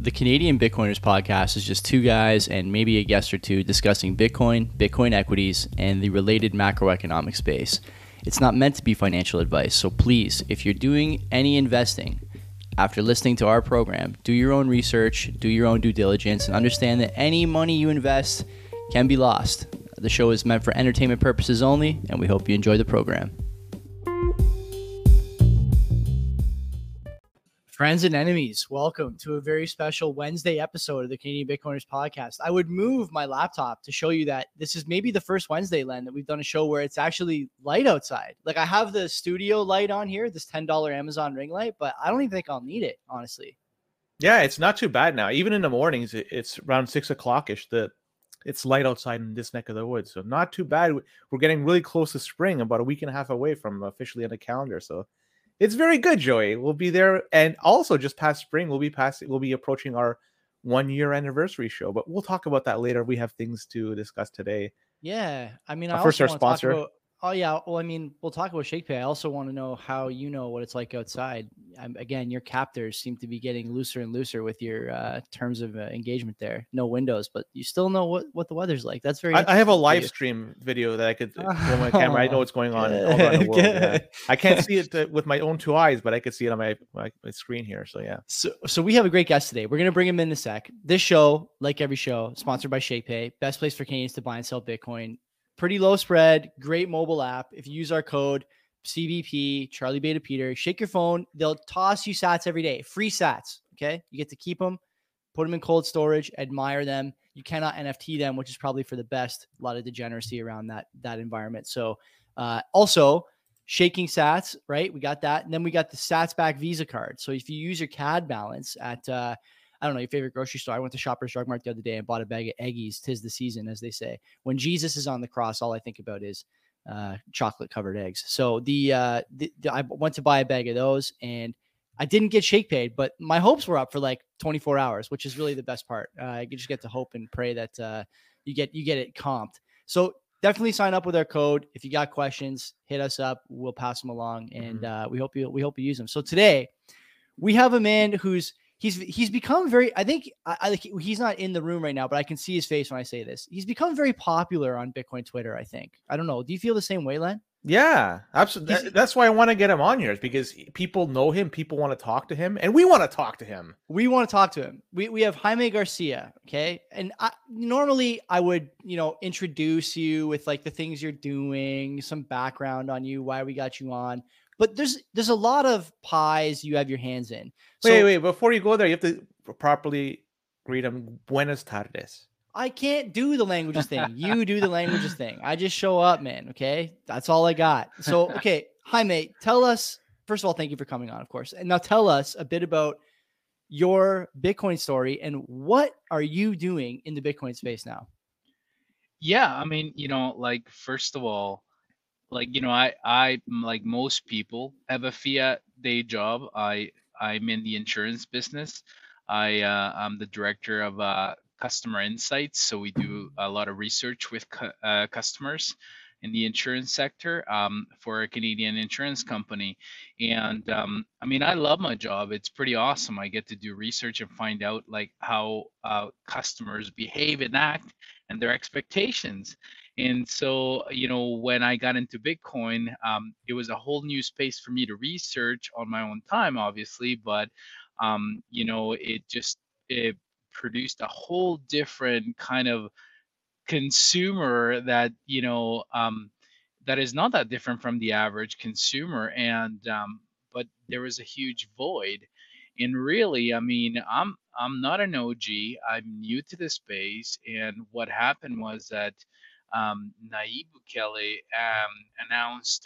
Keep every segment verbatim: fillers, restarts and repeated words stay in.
The Canadian Bitcoiners podcast is just two guys and maybe a guest or two discussing Bitcoin, Bitcoin equities, and the related macroeconomic space. It's not meant to be financial advice, so please, if you're doing any investing after listening to our program, do your own research, do your own due diligence, and understand that any money you invest can be lost. The show is meant for entertainment purposes only, and we hope you enjoy the program. Friends and enemies, welcome to a very special Wednesday episode of the Canadian Bitcoiners podcast. I would move my laptop to show you that this is maybe the first Wednesday, Len, that we've done a show where it's actually light outside. Like I have the studio light on here, this ten dollars Amazon ring light, but I don't even think I'll need it, honestly. Yeah, it's not too bad now. Even in the mornings, it's around six o'clock-ish that it's light outside in this neck of the woods. So not too bad. We're getting really close to spring, about a week and a half away from officially on the calendar. So it's very good, Joey. We'll be there. And also just past spring, we'll be past, we'll be approaching our one year anniversary show, but we'll talk about that later. We have things to discuss today. Yeah. I mean, I uh, first also our want sponsor. to talk about, oh yeah. Well, I mean, we'll talk about ShakePay. I also want to know how you know what it's like outside. Um, again, your captors seem to be getting looser and looser with your uh, terms of uh, engagement there. No windows, but you still know what, what the weather's like. That's very I, I have a live you. stream video that I could pull my camera. I know what's going on all around the world. Yeah. Good. I can't see it uh, with my own two eyes, but I could see it on my, my, my screen here. So yeah. So, so we have a great guest today. We're going to bring him in a sec. This show, like every show, sponsored by ShakePay, best place for Canadians to buy and sell Bitcoin. Pretty low spread, great mobile app. If you use our code C B P, Charlie Beta Peter, shake your phone. They'll toss you sats every day, free sats. Okay. You get to keep them, put them in cold storage, admire them. You cannot N F T them, which is probably for the best. A lot of degeneracy around that, that environment. So uh, also shaking sats, right? We got that. And then we got the sats back Visa card. So if you use your C A D balance at, uh, I don't know, your favorite grocery store. I went to Shoppers Drug Mart the other day and bought a bag of Eggies. 'Tis the season, as they say. When Jesus is on the cross, all I think about is uh, chocolate covered eggs. So the, uh, the, the I went to buy a bag of those and I didn't get shake paid, but my hopes were up for like twenty-four hours, which is really the best part. Uh, I just get to hope and pray that uh, you get you get it comped. So definitely sign up with our code. If you got questions, hit us up. We'll pass them along, and Mm-hmm. uh, we hope you we hope you use them. So today we have a man who's He's he's become very. I think I, I he's not in the room right now, but I can see his face when I say this. He's become very popular on Bitcoin Twitter. I think. I don't know. Do you feel the same way, Len? Yeah, absolutely. That, that's why I want to get him on here, is because people know him, people want to talk to him, and we want to talk to him. We want to talk to him. We we have Jaime Garcia, okay? And I, normally I would, you know, introduce you with like the things you're doing, some background on you, why we got you on. But there's there's a lot of pies you have your hands in. So, wait, wait, before you go there, you have to properly greet him. Buenas tardes. I can't do the languages thing. You do the languages thing. I just show up, man. Okay. That's all I got. So, okay. Jaime, tell us, first of all, thank you for coming on, of course. And now tell us a bit about your Bitcoin story and what are you doing in the Bitcoin space now? Yeah. I mean, you know, like, first of all, like, you know, I, I, like most people, have a fiat day job. I, I'm in the insurance business. I, uh, I'm the director of uh, customer insights. So we do a lot of research with cu- uh, customers in the insurance sector um, for a Canadian insurance company. And um, I mean, I love my job. It's pretty awesome. I get to do research and find out like how uh, customers behave and act and their expectations. And so, you know, when I got into Bitcoin, um, it was a whole new space for me to research on my own time, obviously, but, um, you know, it just, it produced a whole different kind of consumer that, you know, um, that is not that different from the average consumer. And, um, but there was a huge void. And really, I mean, I'm, I'm not an O G. I'm new to the space. And what happened was that um, Nayib Bukele um, announced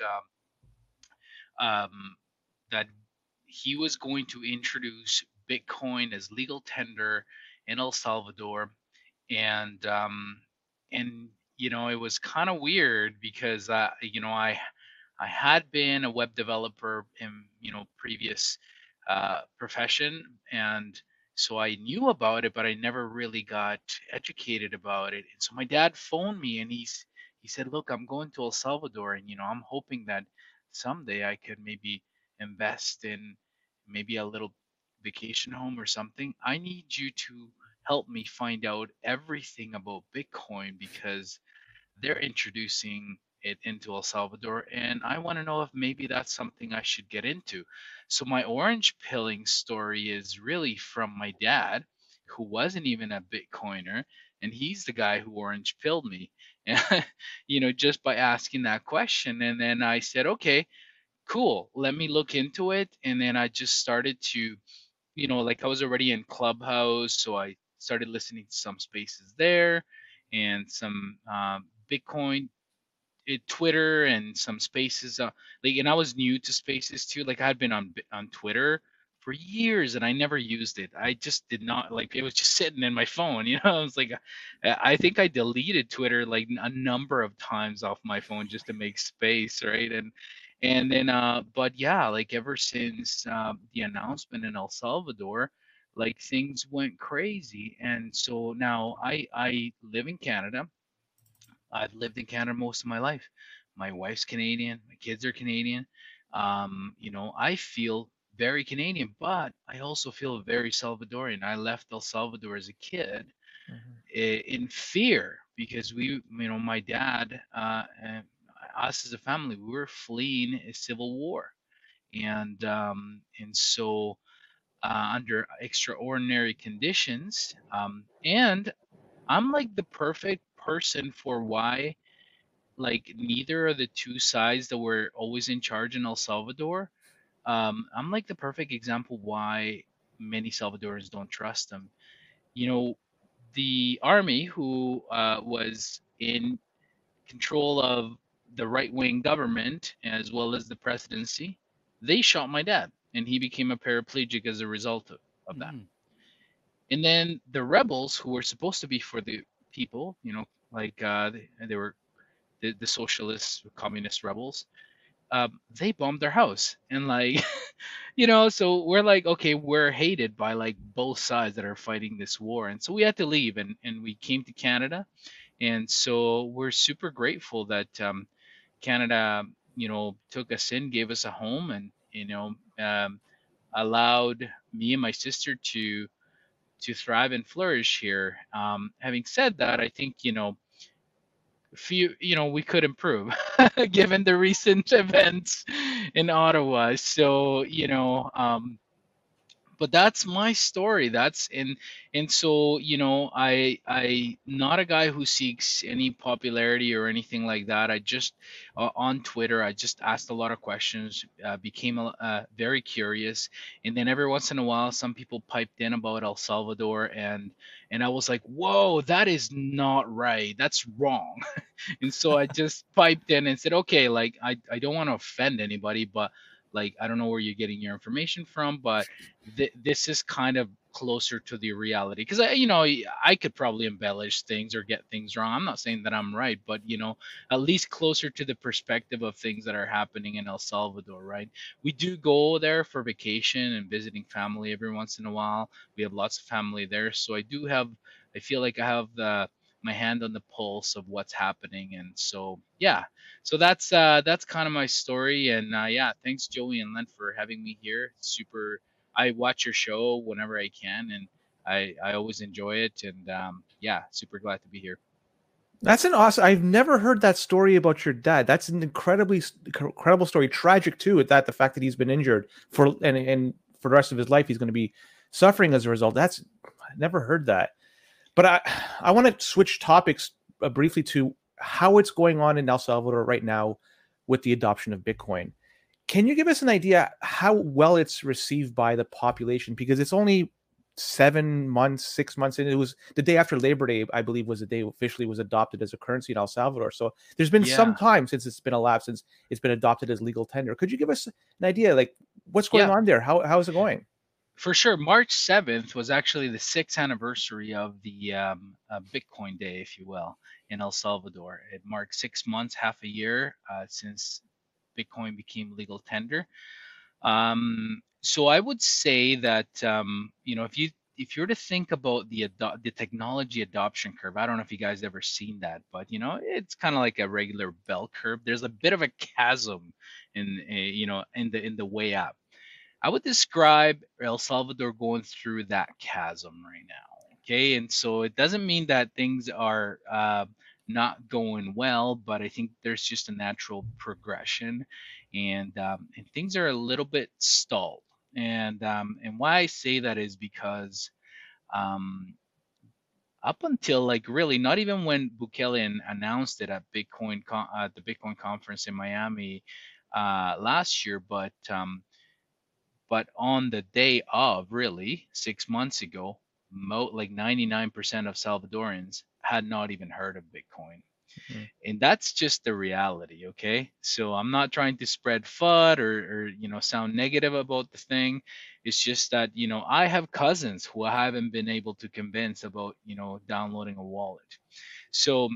um, um, that he was going to introduce Bitcoin as legal tender in El Salvador, and um, and you know it was kind of weird because uh, you know I I had been a web developer in you know previous uh, profession, and so I knew about it, but I never really got educated about it. And so my dad phoned me, and he's he said, "Look, I'm going to El Salvador, and you know I'm hoping that someday I could maybe invest in maybe a little vacation home or something, I need you to help me find out everything about Bitcoin because they're introducing it into El Salvador, and I want to know if maybe that's something I should get into. So my orange pilling story is really from my dad, who wasn't even a Bitcoiner, and he's the guy who orange pilled me, and you know, just by asking that question. And then I said, okay, cool, let me look into it. And then I just started to, you know, like I was already in Clubhouse, so I started listening to some spaces there and some um, Bitcoin, it, Twitter, and some spaces. Uh, like, and I was new to spaces too. Like I had been on Bi- on Twitter for years and I never used it. I just did not like. It was just sitting in my phone. You know, I was like, I I think I deleted Twitter like a number of times off my phone just to make space, right? And and then, uh, but yeah, like ever since uh, the announcement in El Salvador, like things went crazy. And so now I I live in Canada. I've lived in Canada most of my life. My wife's Canadian, my kids are Canadian. Um, you know, I feel very Canadian, but I also feel very Salvadorian. I left El Salvador as a kid Mhm. i- in fear because we, you know, my dad, uh, and us as a family, we were fleeing a civil war, and um, and so uh, under extraordinary conditions, um, and I'm like the perfect person for why, like, neither of the two sides that were always in charge in El Salvador. Um, I'm like the perfect example why many Salvadorans don't trust them. You know, the army, who uh, was in control of the right wing government as well as the presidency, they shot my dad, and he became a paraplegic as a result of, of that. Mhm. And then the rebels, who were supposed to be for the people, you know, like uh, they, they were the, the socialist, communist rebels, um, they bombed their house. And like, you know, so we're like, okay, we're hated by like both sides that are fighting this war. And so we had to leave, and, and we came to Canada. And so we're super grateful that um, Canada, you know, took us in, gave us a home, and, you know, um, allowed me and my sister to to thrive and flourish here. Um, having said that, I think, you know, few, you know, we could improve given the recent events in Ottawa. So, you know, um, but that's my story. That's and and so, you know, i i not a guy who seeks any popularity or anything like that. I just uh, on Twitter, I just asked a lot of questions, uh, became a, uh, very curious, and then every once in a while some people piped in about El Salvador, and and I was like, whoa, that is not right, that's wrong. And so I just piped in and said, okay, like i i don't want to offend anybody, but like, I don't know where you're getting your information from, but th- this is kind of closer to the reality, because I, you know, I could probably embellish things or get things wrong. I'm not saying that I'm right, but you know, at least closer to the perspective of things that are happening in El Salvador, right? We do go there for vacation and visiting family every once in a while. We have lots of family there, so I do have, I feel like I have the my hand on the pulse of what's happening. And so yeah, so that's uh that's kind of my story. And uh yeah, thanks Joey and Len for having me here. Super, I watch your show whenever I can, and I I always enjoy it. And um, yeah, super glad to be here. That's an awesome. I've never heard that story about your dad. That's an incredibly incredible story. Tragic too, at that, the fact that he's been injured for and and for the rest of his life he's going to be suffering as a result. That's, I never heard that. But I I want to switch topics uh, briefly to how it's going on in El Salvador right now with the adoption of Bitcoin. Can you give us an idea how well it's received by the population? Because it's only seven months, six months in. It was the day after Labor Day, I believe, was the day officially was adopted as a currency in El Salvador. So there's been some Yeah, time since it's been elapsed since it's been adopted as legal tender. Could you give us an idea, like what's going yeah, on there? How how is it going? for sure. March seventh was actually the sixth anniversary of the um, uh, Bitcoin Day, if you will, in El Salvador. It marked six months, half a year uh, since Bitcoin became legal tender. Um, so I would say that, um, you know, if you if you were to think about the ado- the technology adoption curve, I don't know if you guys ever seen that, but you know, it's kind of like a regular bell curve. There's a bit of a chasm in, uh, you know, in the in the way up. I would describe El Salvador going through that chasm right now. Okay, and so it doesn't mean that things are uh, not going well, but I think there's just a natural progression, and um, and things are a little bit stalled. And um, and why I say that is because um, up until like really not even when Bukele an- announced it at Bitcoin con- at the Bitcoin conference in Miami uh, last year, but um, but on the day of, really, six months ago, mo- like ninety-nine percent of Salvadorans had not even heard of Bitcoin. Mm. And that's just the reality, okay? So I'm not trying to spread FUD or, or you know sound negative about the thing. It's just that you know I have cousins who I haven't been able to convince about you know downloading a wallet. So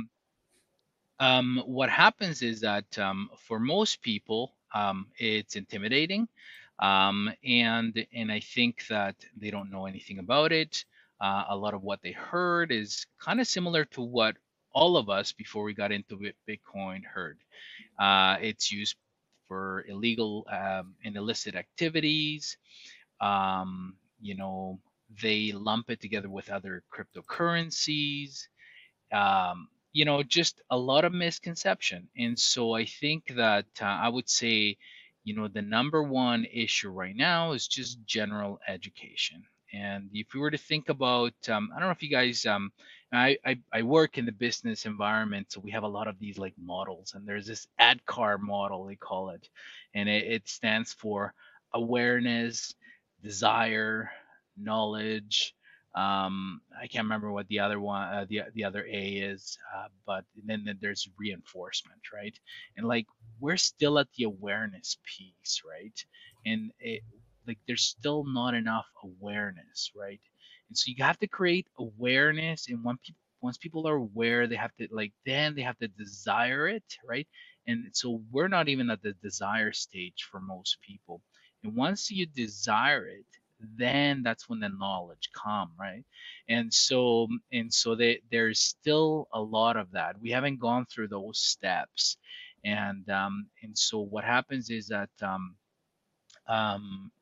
um, what happens is that um, for most people, um, it's intimidating, um, and and I think that they don't know anything about it. Uh, a lot of what they heard is kind of similar to what all of us before we got into Bitcoin heard. Uh, it's used for illegal um, and illicit activities. Um, you know, they lump it together with other cryptocurrencies, um, you know, just a lot of misconception. And so I think that uh, I would say, you know, the number one issue right now is just general education. And if we were to think about, um, I don't know if you guys, um, I, I, I work in the business environment, so we have a lot of these like models, and there's this ADKAR model, they call it, and it, it stands for awareness, desire, knowledge, um I can't remember what the other one uh, the the other A is, uh, but then, then there's reinforcement, right? And like we're still at the awareness piece, right? And it, like there's still not enough awareness, right? And so you have to create awareness, and when people once people are aware, they have to like then they have to desire it, right? And so we're not even at the desire stage for most people. And once you desire it, then that's when the knowledge come, right? And so and so they, there's still a lot of that we haven't gone through those steps. And um and so what happens is that um um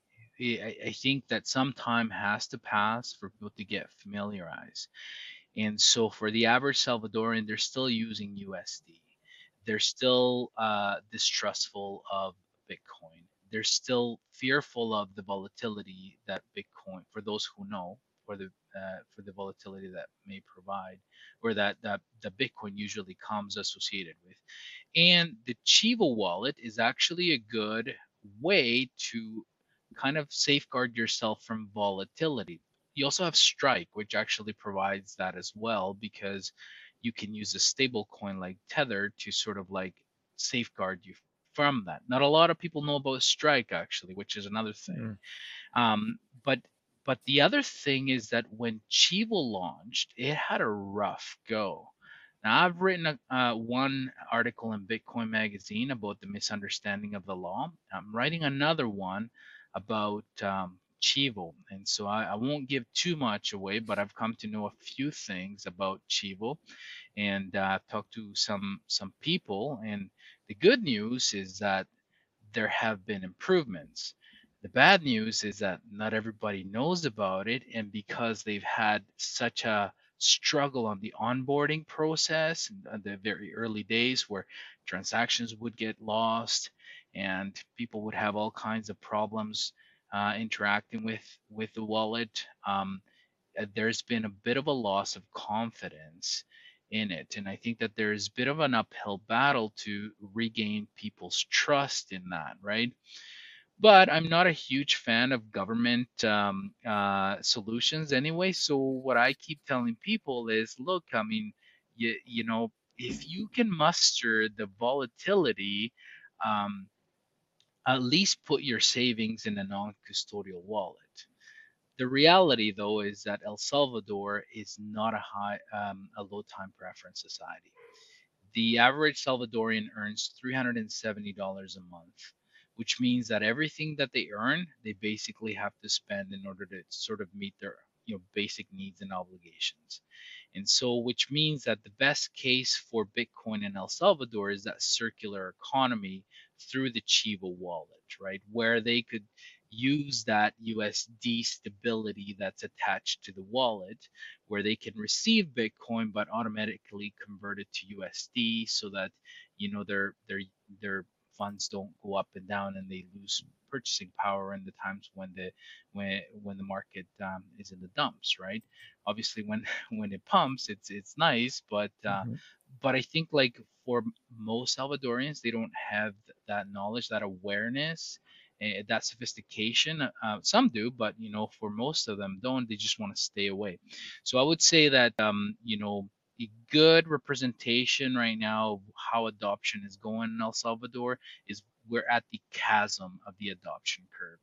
I, I think that some time has to pass for people to get familiarized. And so for the average Salvadoran, they're still using U S D. They're still uh, distrustful of Bitcoin. They're still fearful of the volatility that Bitcoin, for those who know, for the uh, for the volatility that may provide, or that that the Bitcoin usually comes associated with. And the Chivo wallet is actually a good way to kind of safeguard yourself from volatility. You also have Strike, which actually provides that as well, because you can use a stable coin like Tether to sort of like safeguard you from that. Not a lot of people know about Strike actually, which is another thing. Mm. Um, but but the other thing is that when Chivo launched, it had a rough go. Now I've written a, uh, one article in Bitcoin Magazine about the misunderstanding of the law. I'm writing another one about um, Chivo, and so I, I won't give too much away, but I've come to know a few things about Chivo, and uh, I've talked to some some people. And the good news is that there have been improvements. The bad news is that not everybody knows about it, and because they've had such a struggle on the onboarding process in the very early days where transactions would get lost and people would have all kinds of problems uh, interacting with with the wallet, um, uh, there's been a bit of a loss of confidence in it. And I think that there's a bit of an uphill battle to regain people's trust in that, right? But I'm not a huge fan of government um, uh, solutions anyway. So what I keep telling people is, look, I mean, you, you know, if you can muster the volatility, um, at least put your savings in a non-custodial wallet. The reality, though, is that El Salvador is not a high, um, a low time preference society. The average Salvadorian earns three hundred seventy dollars a month, which means that everything that they earn, they basically have to spend in order to sort of meet their you know basic needs and obligations. And so, which means that the best case for Bitcoin in El Salvador is that circular economy through the Chivo wallet, right? Where they could use that U S D stability that's attached to the wallet, where they can receive Bitcoin but automatically convert it to U S D, so that you know their their their funds don't go up and down and they lose purchasing power in the times when the when when the market um, is in the dumps, right? Obviously, when when it pumps, it's it's nice, but uh, Mhm. but I think like for most Salvadorians, they don't have that knowledge, that awareness, eh, that sophistication. Uh, some do, but you know, for most of them, don't. They just want to stay away. So I would say that um, you know, a good representation right now of how adoption is going in El Salvador is we're at the chasm of the adoption curve.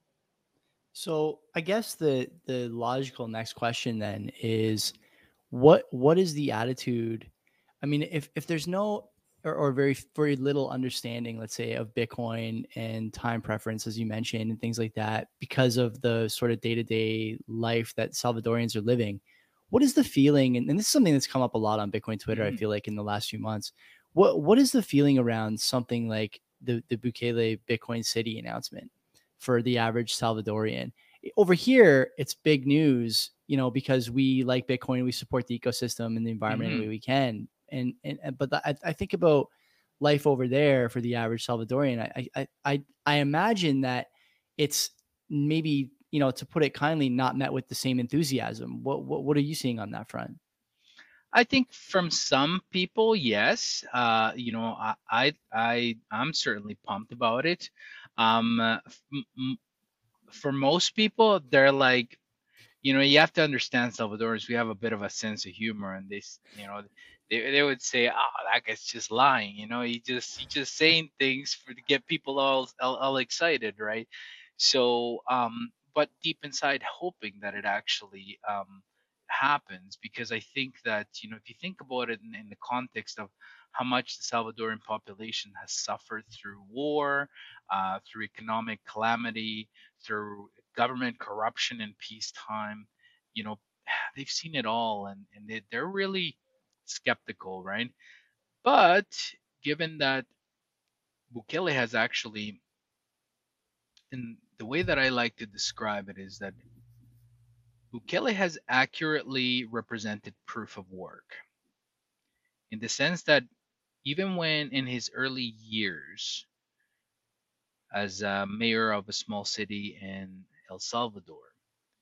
So I guess the the logical next question then is what what is the attitude? I mean, if if there's no or, or very very little understanding, let's say, of Bitcoin and time preference, as you mentioned, and things like that, because of the sort of day to day life that Salvadorians are living, what is the feeling? And, and this is something that's come up a lot on Bitcoin Twitter. I Mhm. feel like in the last few months, what what is the feeling around something like the the Bukele Bitcoin City announcement for the average Salvadorian? Over here, it's big news, you know, because we like Bitcoin, we support the ecosystem and the environment any way Mhm. we can. And and and- but the, I, I think about life over there for the average Salvadorian. I I I I imagine that it's maybe, you know, to put it kindly, not met with the same enthusiasm. What what what are you seeing on that front? I think from some people, yes. Uh, you know, I, I, I, I'm certainly pumped about it. Um, uh, f- m- m- for most people, they're like, you know, you have to understand Salvadorans. We have a bit of a sense of humor, and they, s- you know, they, they would say, "Oh, that guy's just lying." You know, he just he just saying things for to get people all all, all excited, right? So, um, but deep inside, hoping that it actually um, happens, because I think that you know, if you think about it in, in the context of how much the Salvadoran population has suffered through war, uh, through economic calamity, through government corruption in peacetime, you know, they've seen it all, and, and they, they're really skeptical, right? But given that Bukele has actually, and the way that I like to describe it is that Bukele has accurately represented proof of work, in the sense that even when in his early years as a mayor of a small city in El Salvador,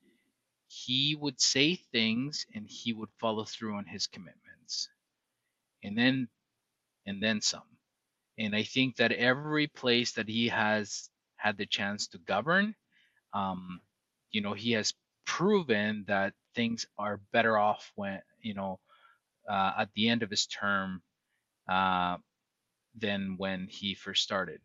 he would say things and he would follow through on his commitments, and then and then some. And I think that every place that he has had the chance to govern, um, you know, he has proven that things are better off when, you know, uh, at the end of his term uh, than when he first started.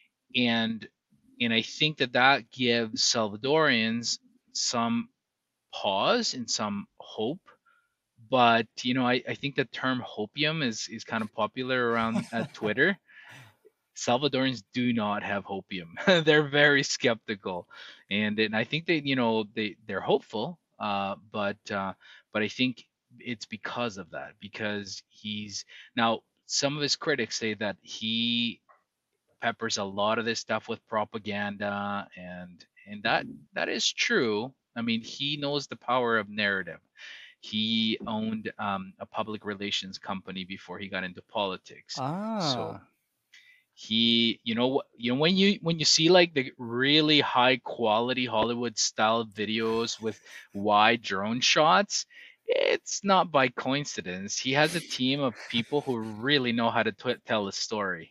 And and I think that that gives Salvadorians some pause and some hope. But you know, I, I think the term hopium is is kind of popular around at Twitter. Salvadorans do not have hopium. They're very skeptical, and and I think they, you know, they they're hopeful. Uh, but uh, but I think it's because of that, because he's now some of his critics say that he peppers a lot of this stuff with propaganda, and and that that is true. I mean, he knows the power of narrative. He owned um, a public relations company before he got into politics, so Ah, he, you know, you know when you when you see like the really high quality Hollywood style videos with wide drone shots, it's not by coincidence. He has a team of people who really know how to t- tell a story.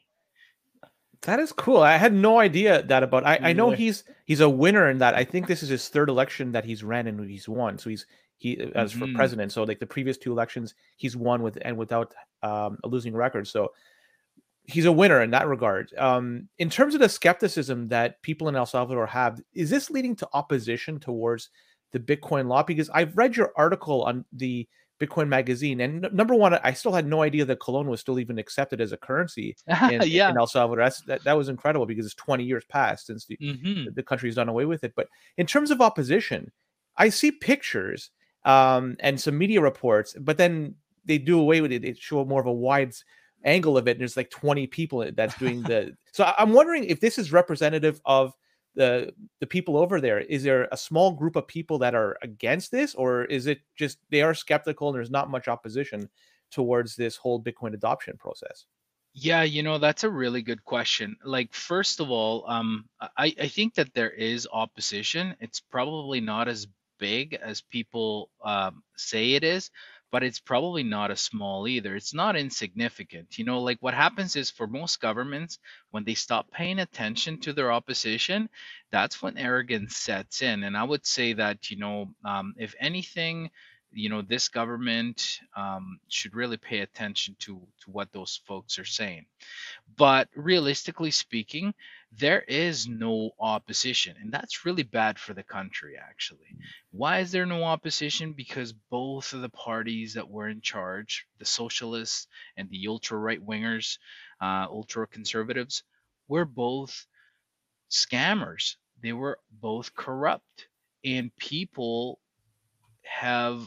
That is cool. I had no idea that about. I, I know neither. he's he's a winner in that. I think this is his third election that he's ran and he's won. So he's he as for Hmm. president. So like the previous two elections, he's won with and without um, a losing record. So he's a winner in that regard. Um, in terms of the skepticism that people in El Salvador have, is this leading to opposition towards the Bitcoin law? Because I've read your article on the Bitcoin magazine, and n- number one, I still had no idea that Colon was still even accepted as a currency in Yeah. in El Salvador. That's, that that was incredible because it's twenty years past since the Hmm. the country's done away with it. But in terms of opposition, I see pictures um, and some media reports, but then they do away with it. They show more of a wide angle of it, and there's like twenty people that's doing the. So I- I'm wondering if this is representative of the the people over there. Is there a small group of people that are against this, or is it just they are skeptical and there's not much opposition towards this whole Bitcoin adoption process? Yeah, you know, that's a really good question. Like, first of all, um, I, I think that there is opposition. It's probably not as big as people um, say it is, but it's probably not as small either. It's not insignificant. You know, like what happens is for most governments, when they stop paying attention to their opposition, that's when arrogance sets in. And I would say that, you know, um, if anything, you know, this government um, should really pay attention to to what those folks are saying. But realistically speaking, there is no opposition, and that's really bad for the country, actually. Why is there no opposition? Because both of the parties that were in charge, the socialists and the ultra right wingers, uh, ultra conservatives, were both scammers. They were both corrupt, and people have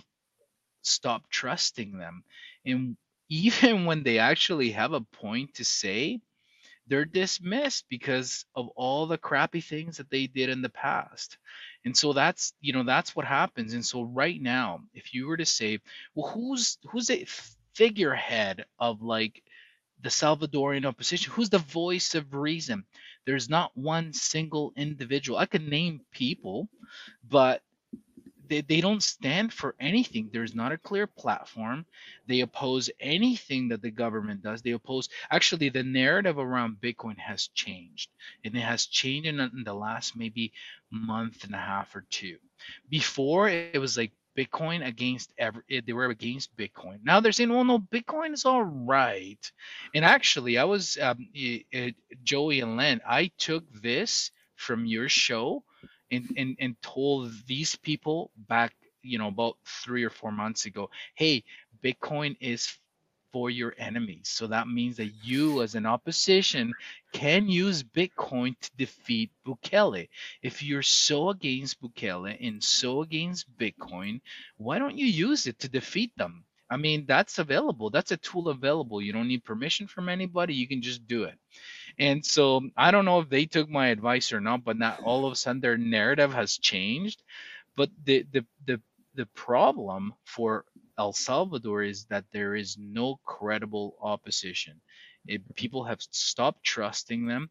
stop trusting them. And even when they actually have a point to say, they're dismissed because of all the crappy things that they did in the past. And so that's, you know, that's what happens. And so right now, if you were to say, well, who's who's a figurehead of like the Salvadorian opposition? Who's the voice of reason? There's not one single individual. I could name people, but they, they don't stand for anything. There's not a clear platform. They oppose anything that the government does. They oppose, actually, the narrative around Bitcoin has changed, and it has changed in, in the last maybe month and a half or two. Before, it was like Bitcoin against every, they were against Bitcoin. Now they're saying, well, no, Bitcoin is all right. And actually, I was, um, it, it, Joey and Len, I took this from your show and, and, and told these people back, you know, about three or four months ago, hey, Bitcoin is for your enemies. So that means that you as an opposition can use Bitcoin to defeat Bukele. If you're so against Bukele and so against Bitcoin, why don't you use it to defeat them? I mean, that's available. That's a tool available. You don't need permission from anybody. You can just do it. And so I don't know if they took my advice or not, but not all of a sudden their narrative has changed. But the the the the problem for El Salvador is that there is no credible opposition. It, people have stopped trusting them.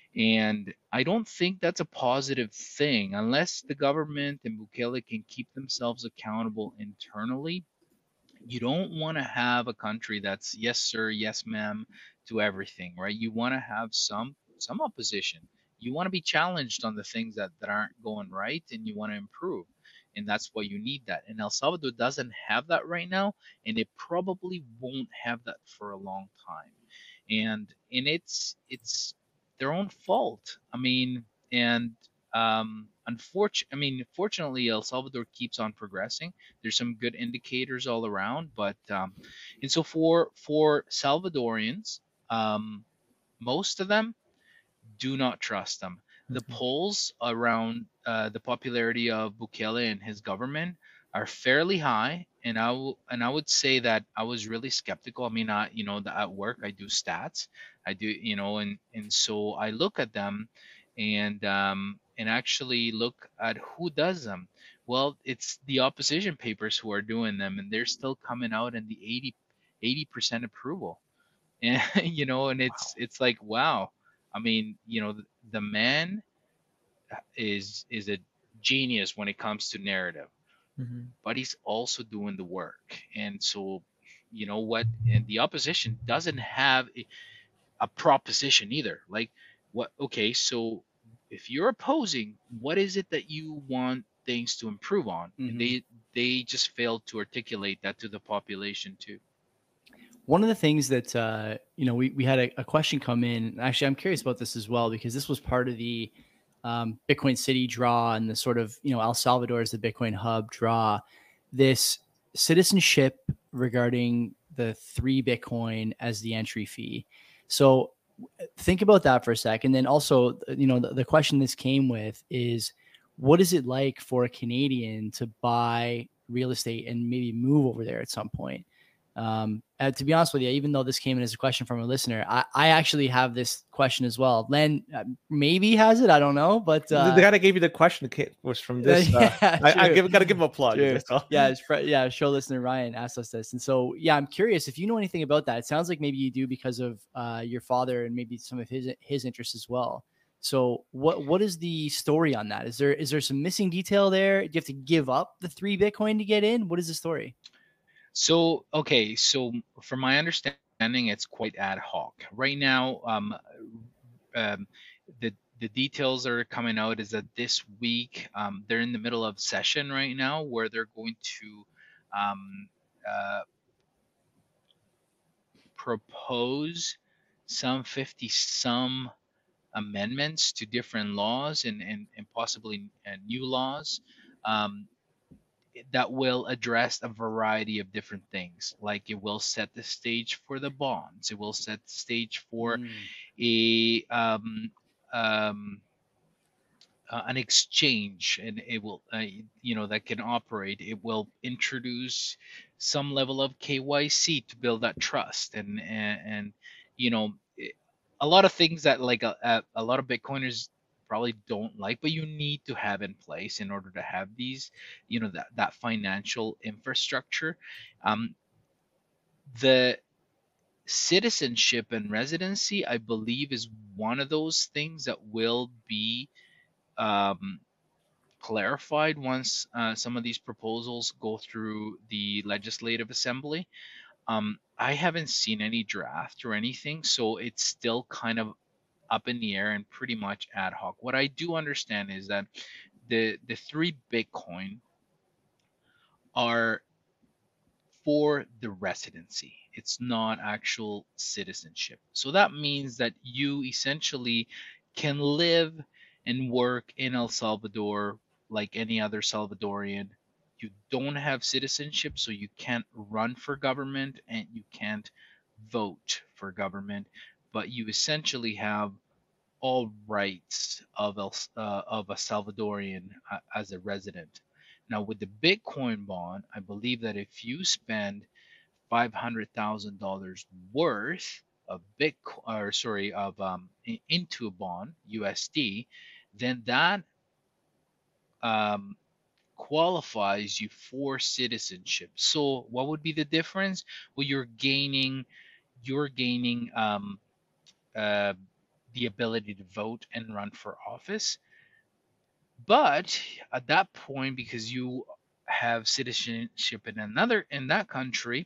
And I don't think that's a positive thing unless the government and Bukele can keep themselves accountable internally. You don't want to have a country that's yes sir, yes ma'am to everything, right? You want to have some some opposition. You want to be challenged on the things that, that aren't going right, and you want to improve. And that's why you need that. And El Salvador doesn't have that right now, and it probably won't have that for a long time. And and it's it's their own fault. I mean, and um unfortunately, I mean, fortunately, El Salvador keeps on progressing. There's some good indicators all around, but um, and so for for Salvadorians, um, most of them do not trust them. The Mhm. polls around uh, the popularity of Bukele and his government are fairly high, and I will and I would say that I was really skeptical. I mean, I you know at work I do stats, I do you know, and and so I look at them, and um, and actually look at who does them. Well, it's the opposition papers who are doing them, and they're still coming out in the eighty eighty percent approval. And you know, and it's it's like wow. I mean, you know, the, the man is is a genius when it comes to narrative, Mhm. but he's also doing the work. And so, you know what? And the opposition doesn't have a, a proposition either. Like, what? Okay, so if you're opposing, what is it that you want things to improve on? And Mhm. they they just failed to articulate that to the population too. One of the things that uh, you know, we we had a, a question come in. Actually, I'm curious about this as well because this was part of the um, Bitcoin City draw and the sort of, you know, El Salvador as the Bitcoin hub draw. This citizenship regarding the three Bitcoin as the entry fee. So think about that for a sec, and then also, you know, the, the question this came with is, what is it like for a Canadian to buy real estate and maybe move over there at some point? Um, and to be honest with you, even though this came in as a question from a listener, I, I actually have this question as well. Len uh, maybe has it. I don't know, but the, uh, the guy that gave you the question was from this. Uh, yeah, I, I true. give, gotta give him a plug. True. So. Yeah, it's fr- yeah. Show listener Ryan asked us this, and so yeah, I'm curious if you know anything about that. It sounds like maybe you do because of uh, your father and maybe some of his his interests as well. So what what is the story on that? Is there is there some missing detail there? Do you have to give up the three Bitcoin to get in? What is the story? So, okay, so from my understanding, it's quite ad hoc. Right now, um, um, the the details that are coming out is that this week um, they're in the middle of session right now where they're going to um, uh, propose some fifty some amendments to different laws and, and, and possibly uh, new laws. Um, that will address a variety of different things. Like it will set the stage for the bonds. It will set the stage for Mm. a um, um, uh, an exchange, and it will uh, you know that can operate. It will introduce some level of K Y C to build that trust, and and, and you know it- a lot of things that like a, a, a lot of Bitcoiners probably don't like, but you need to have in place in order to have these, you know, that that financial infrastructure. Um, the citizenship and residency, I believe, is one of those things that will be um, clarified once uh, some of these proposals go through the legislative assembly. Um, I haven't seen any draft or anything, so it's still kind of up in the air and pretty much ad hoc. What I do understand is that the the three Bitcoin are for the residency. It's not actual citizenship. So that means that you essentially can live and work in El Salvador like any other Salvadorian. You don't have citizenship, so you can't run for government and you can't vote for government, but you essentially have all rights of El, uh, of a Salvadorian uh, as a resident. Now, with the Bitcoin bond, I believe that if you spend five hundred thousand dollars worth of Bitcoin, or sorry, of um, into a bond U S D, then that um, qualifies you for citizenship. So, what would be the difference? Well, you're gaining, you're gaining um, uh, the ability to vote and run for office. But at that point, because you have citizenship in another in that country,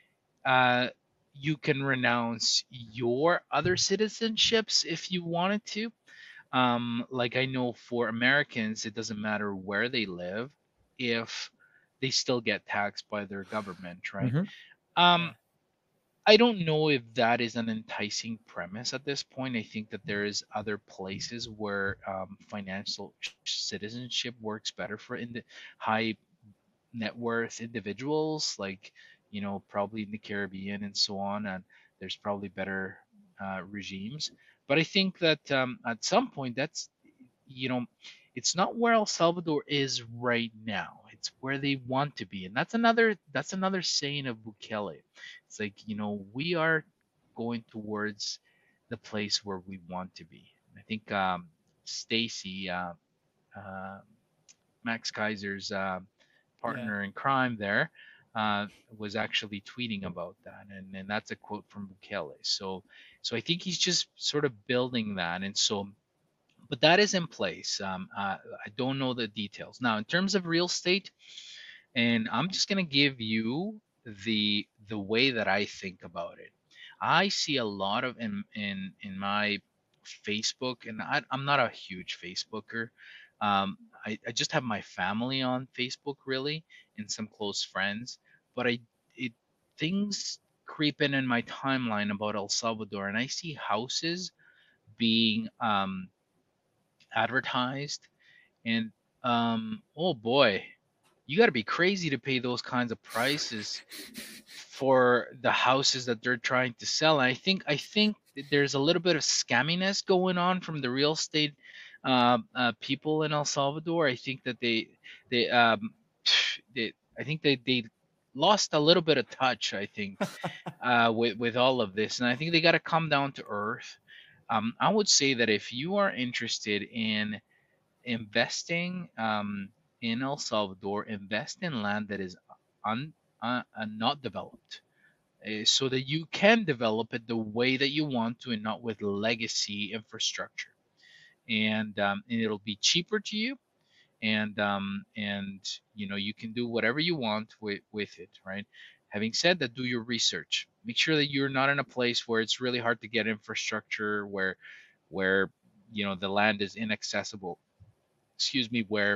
uh, you can renounce your other citizenships if you wanted to. Um, like I know for Americans, it doesn't matter where they live if they still get taxed by their government, right? Mm-hmm. Um, I don't know if that is an enticing premise at this point. I think that there is other places where um, financial citizenship works better for in the high net worth individuals, like you know, probably in the Caribbean and so on. And there's probably better uh, regimes. But I think that um, at some point, that's you know, it's not where El Salvador is right now. It's where they want to be, and that's another that's another saying of Bukele. It's like you know we are going towards the place where we want to be. I think um, Stacy, uh, uh, Max Kaiser's uh, Yeah. partner in crime there, uh, was actually tweeting about that, and, and that's a quote from Bukele. So, so I think he's just sort of building that, and so, but that is in place. Um, uh, I don't know the details now in terms of real estate, and I'm just gonna give you the the way that I think about it. I see a lot of in in in my Facebook, and I, I'm not a huge Facebooker. Um, I, I just have my family on Facebook really, and some close friends. But I it things creep in in my timeline about El Salvador, and I see houses being um, advertised, and um, oh boy, you got to be crazy to pay those kinds of prices for the houses that they're trying to sell. And I think I think there's a little bit of scamminess going on from the real estate uh, uh, people in El Salvador. I think that they they um they I think they they lost a little bit of touch, I think, uh, with with all of this, and I think they got to come down to earth. Um, I would say that if you are interested in investing um, in El Salvador, invest in land that is un, uh, uh, not developed, uh, so that you can develop it the way that you want to, and not with legacy infrastructure. And um, and it'll be cheaper to you, and um, and you know you can do whatever you want with with it, right? Having said that, do your research. Make sure that you're not in a place where it's really hard to get infrastructure, where where you know the land is inaccessible. Excuse me, where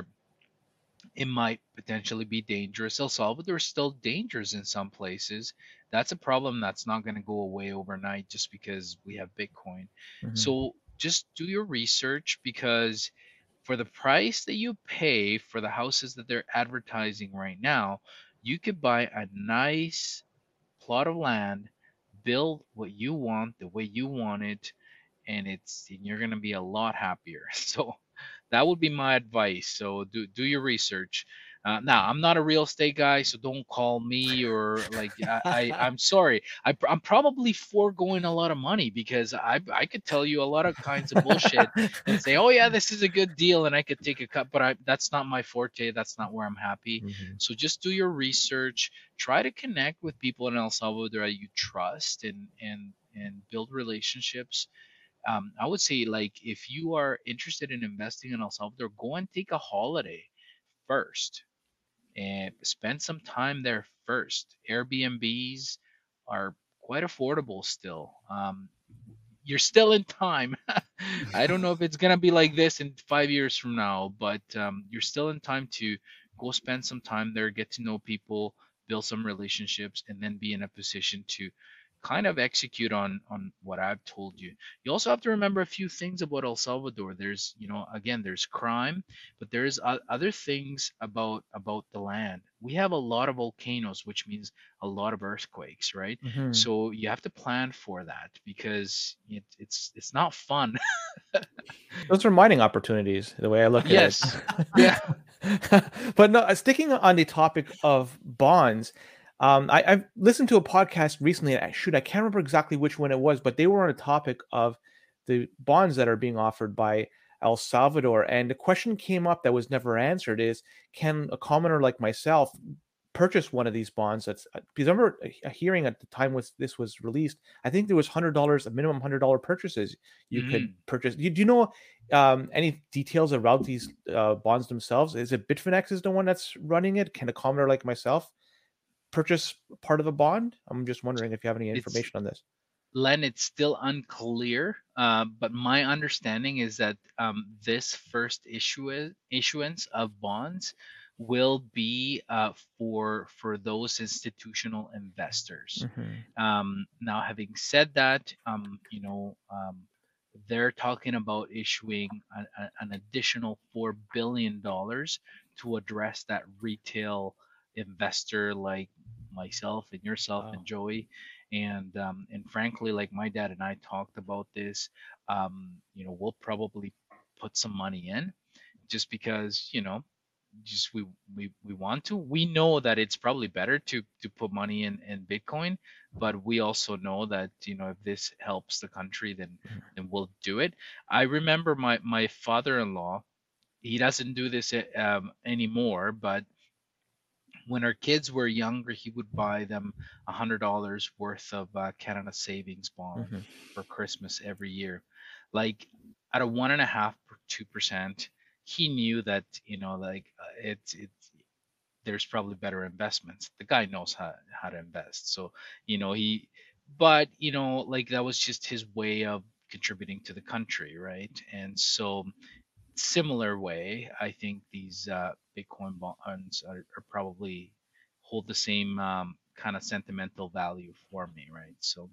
it might potentially be dangerous. El Salvador is still dangerous in some places. That's a problem that's not going to go away overnight just because we have Bitcoin. Mhm. So just do your research, because for the price that you pay for the houses that they're advertising right now, you could buy a nice plot of land, build what you want the way you want it, and it's and you're going to be a lot happier. So that would be my advice. So do do your research. Uh, now, I'm not a real estate guy, so don't call me, or like I, I I'm sorry. I, I'm probably foregoing a lot of money, because I I could tell you a lot of kinds of bullshit and say, oh yeah, this is a good deal, and I could take a cut, but I that's not my forte. That's not where I'm happy. Mhm. So just do your research. Try to connect with people in El Salvador that you trust, and and and build relationships. um, I would say, like, if you are interested in investing in El Salvador, go and take a holiday first and spend some time there first. Airbnbs are quite affordable still. Um, you're still in time. I don't know if it's gonna be like this in five years from now, but um, you're still in time to go spend some time there, get to know people, build some relationships, and then be in a position to kind of execute on on what I've told you. You also have to remember a few things about El Salvador. There's, you know, again, there's crime, but there's o- other things about about the land. We have a lot of volcanoes, which means a lot of earthquakes, right? Mhm. So you have to plan for that, because it, it's it's not fun. Those are mining opportunities, the way I look at Yes. it. Yeah. But no, uh, sticking on the topic of bonds, um, I, I've listened to a podcast recently. And I, shoot, I can't remember exactly which one it was, but they were on a topic of the bonds that are being offered by El Salvador. And the question came up that was never answered is, can a commoner like myself purchase one of these bonds? That's uh, because I remember a- a hearing at the time was this was released. I think there was hundred dollars, a minimum hundred dollar purchases you could Mhm. purchase. Do you, do you know um, any details about these uh, bonds themselves? Is it Bitfinex is the one that's running it? Can a commoner like myself purchase part of a bond? I'm just wondering if you have any It's information on this. Len, it's still unclear, uh, but my understanding is that um, this first issue issuance of bonds will be uh, for for those institutional investors. Mhm. Um, now, having said that, um, you know, um, they're talking about issuing a, a, an additional four billion dollars to address that retail investor like myself and yourself Wow. and Joey. And um, and frankly, like my dad and I talked about this, um, you know, we'll probably put some money in, just because, you know, just we we we want to. We know that it's probably better to to put money in in Bitcoin, but we also know that, you know, if this helps the country, then Mhm. then we'll do it. I remember my my father-in-law. He doesn't do this uh, um, anymore, but when our kids were younger, he would buy them a hundred dollars worth of uh, Canada Savings Bond Mhm. for Christmas every year. Like at a one and a half, two percent, he knew that, you know, like uh, it's it's there's probably better investments. The guy knows how how to invest, so you know he, but you know, like that was just his way of contributing to the country, right? And so similar way, I think these uh, Bitcoin bonds are, are probably hold the same um, kind of sentimental value for me, right? So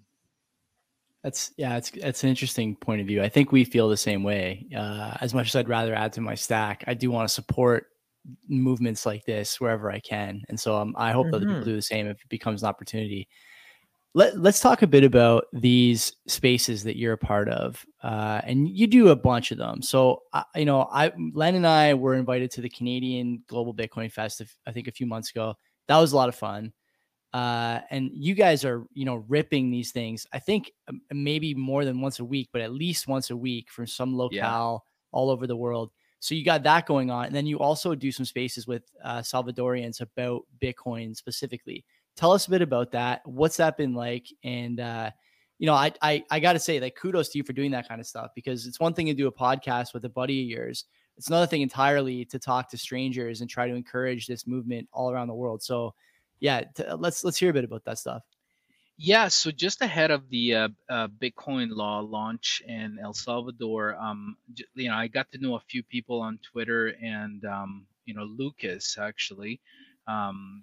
That's yeah, it's it's an interesting point of view. I think we feel the same way. Uh, as much as I'd rather add to my stack, I do want to support movements like this wherever I can, and so um, I hope that other people Mhm. do the same if it becomes an opportunity. Let, let's talk a bit about these spaces that you're a part of, uh, and you do a bunch of them. So, I, you know, I Len and I were invited to the Canadian Global Bitcoin Fest, I think, a few months ago. That was a lot of fun. Uh, and you guys are, you know, ripping these things. I think um, maybe more than once a week, but at least once a week from some Yeah. locale all over the world. So you got that going on. And then you also do some spaces with uh, Salvadorians about Bitcoin specifically. Tell us a bit about that. What's that been like? And, uh, you know, I, I, I got to say, like, kudos to you for doing that kind of stuff, because it's one thing to do a podcast with a buddy of yours. It's another thing entirely to talk to strangers and try to encourage this movement all around the world. So, yeah, t- let's let's hear a bit about that stuff. Yeah, so just ahead of the uh, uh, Bitcoin law launch in El Salvador, um, j- you know, I got to know a few people on Twitter, and um, you know, Lucas actually, um,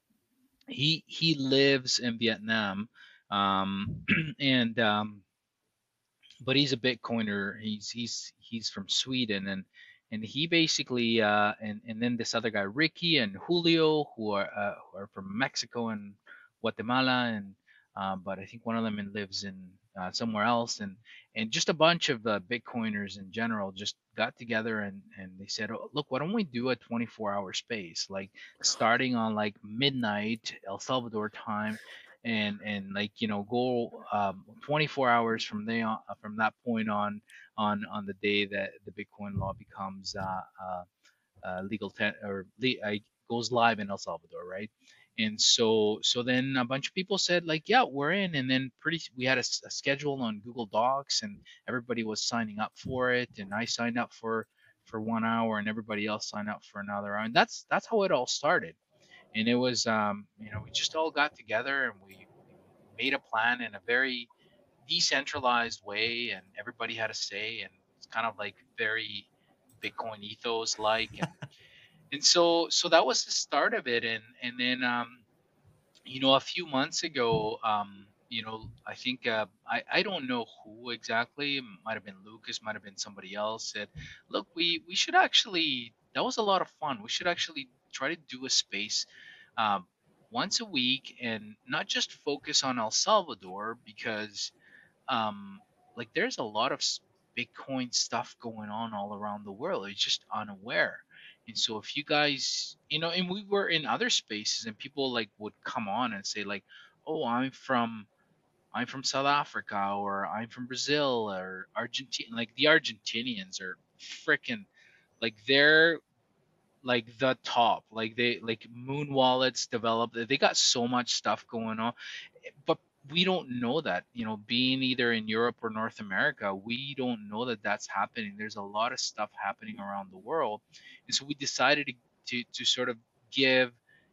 he he lives in Vietnam, um, and um, but he's a Bitcoiner. He's he's he's from Sweden, and and he basically uh, and and then this other guy Ricky and Julio, who are uh, who are from Mexico and Guatemala, and um, but I think one of them in- lives in uh, somewhere else, and and just a bunch of uh, Bitcoiners in general just got together, and and they said, oh, look, why don't we do a twenty-four hour space, like starting on like midnight El Salvador time, and and like you know go um, twenty-four hours from there on, from that point on on on the day that the Bitcoin law becomes uh, uh, uh, legal te- or le- uh, goes live in El Salvador, right? And so so then a bunch of people said like, yeah, we're in. And then pretty we had a, s- a schedule on Google Docs, and everybody was signing up for it, and I signed up for for one hour, and everybody else signed up for another hour, and that's that's how it all started. And it was um, you know we just all got together, and we, we made a plan in a very decentralized way, and everybody had a say, and it's kind of like very Bitcoin ethos like, and and so so that was the start of it. and and then um, you know a few months ago, um, you know I think uh, I I don't know who exactly, it might have been Lucas, might have been somebody else, said, look, we we should actually, that was a lot of fun, we should actually try to do a space um, once a week, and not just focus on El Salvador, because um, like there's a lot of s- Bitcoin stuff going on all around the world. It's just unaware. And so if you guys, you know, and we were in other spaces, and people like would come on and say like, "Oh, I'm from I'm from South Africa, or I'm from Brazil, or Argentina." Like the Argentinians are freaking like they're like the top. Like they like Moon Wallets developed. They got so much stuff going on, but we don't know that. You know, being either in Europe or North America, we don't know that that's happening. There's a lot of stuff happening around the world, and so we decided to to, to sort of give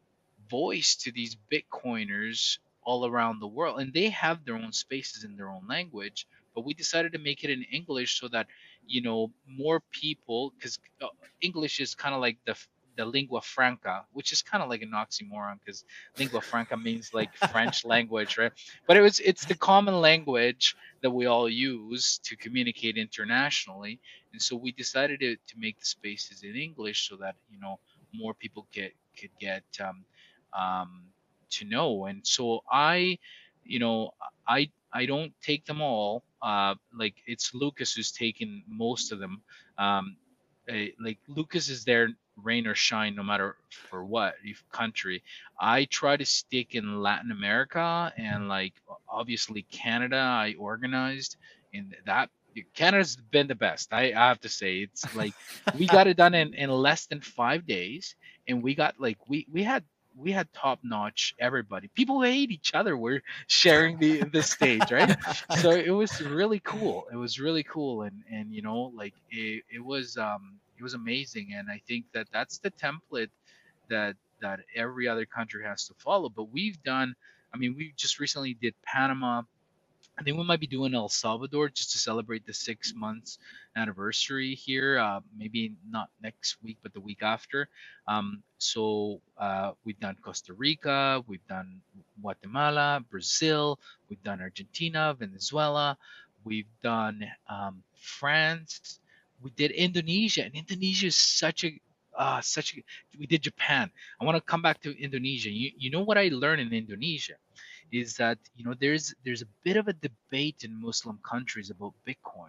voice to these Bitcoiners all around the world, and they have their own spaces in their own language. But we decided to make it in English so that you know more people, because uh, English is kind of like the the lingua franca, which is kind of like an oxymoron, because lingua franca means like French language, right? But it was it's the common language that we all use to communicate internationally, and so we decided to, to make the spaces in English so that you know more people get could get um, um, to know. And so I, you know, I I don't take them all. Uh, like it's Lucas who's taken most of them. Um, eh, like Lucas is there, rain or shine, no matter for what if country. I try to stick in Latin America, and like obviously Canada. I organized in that. Canada's been the best. I, I have to say, it's like we got it done in, in less than five days, and we got like we we had we had top notch everybody. People who hate each other were sharing the the stage, right? So it was really cool. It was really cool, and and you know like it, it was um it was amazing, and I think that that's the template that that every other country has to follow. But we've done. I mean, we just recently did Panama. I think we might be doing El Salvador just to celebrate the six months anniversary here. Uh, maybe not next week, but the week after. Um, so uh, we've done Costa Rica, we've done Guatemala, Brazil, we've done Argentina, Venezuela, we've done um, France, we did Indonesia, and Indonesia is such a uh, such a. We did Japan. I want to come back to Indonesia. You you know what I learned in Indonesia? Is that you know there's there's a bit of a debate in Muslim countries about Bitcoin.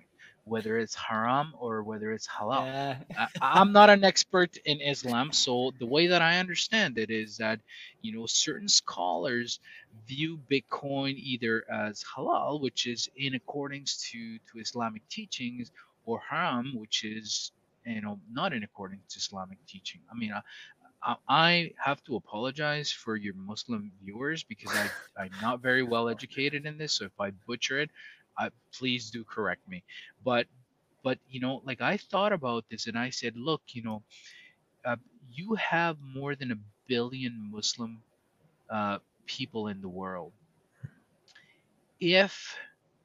whether it's haram or whether it's halal. Yeah. I, I'm not an expert in Islam, so the way that I understand it is that, you know, certain scholars view Bitcoin either as halal, which is in accordance to to Islamic teachings, or haram, which is, you know, not in accordance to Islamic teaching. I mean, I, I I have to apologize for your Muslim viewers because I I'm not very well educated in this. So if I butcher it, I, please do correct me. But but you know, like I thought about this and I said, look, you know, uh, you have more than a billion Muslim uh, people in the world. If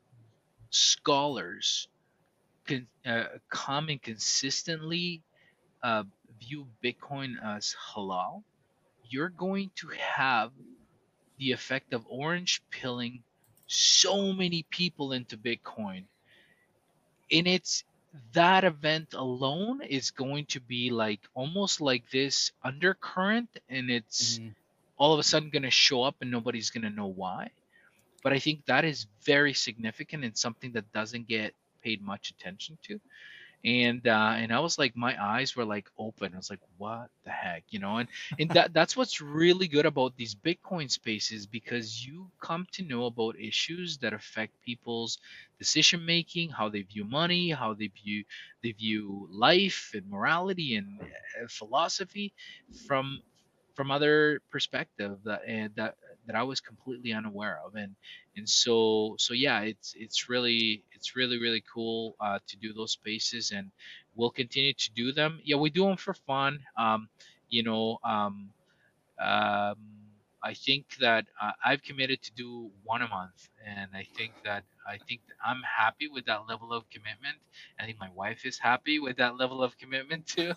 scholars can uh, come and consistently uh, view Bitcoin as halal, you're going to have the effect of orange pilling so many people into Bitcoin. And it's that event alone is going to be like almost like this undercurrent, and it's Mhm. all of a sudden going to show up and nobody's going to know why. But I think that is very significant and something that doesn't get paid much attention to. And uh, and I was like, my eyes were like open. I was like, what the heck, you know? And and that that's what's really good about these Bitcoin spaces, because you come to know about issues that affect people's decision making, how they view money, how they view they view life and morality and uh, philosophy from from other perspective that and that that I was completely unaware of. And and so so yeah, it's it's really it's really really cool uh, to do those spaces, and we'll continue to do them. Yeah, we do them for fun. Um, you know, um, um, I think that uh, I've committed to do one a month, and I think that I think that I'm happy with that level of commitment. I think my wife is happy with that level of commitment too.